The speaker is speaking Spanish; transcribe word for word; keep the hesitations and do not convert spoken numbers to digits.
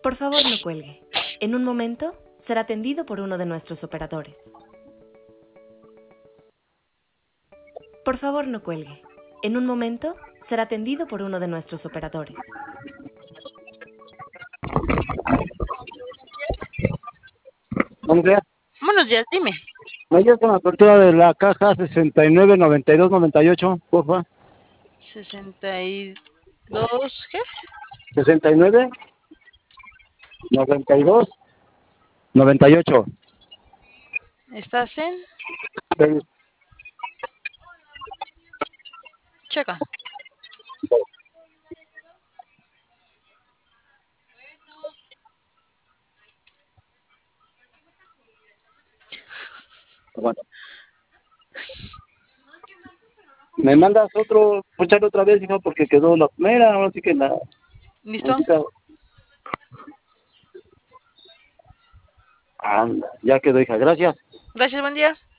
Por favor, no cuelgue. En un momento será atendido por uno de nuestros operadores. Por favor, no cuelgue. En un momento será atendido por uno de nuestros operadores. Buenos días. Buenos días, dime. ¿Me ayudas con la apertura de la caja sesenta y nueve, noventa y dos, noventa y ocho, porfa? sesenta y dos, ¿qué? sesenta y nueve, noventa y dos, noventa y ocho. ¿Estás en? Sí. Checa. Bueno. Me mandas otro, puchar otra vez, hijo, porque quedó la primera, ahora sí que la... ¿Listo? Anda, ya quedó, hija, gracias. Gracias, buen día.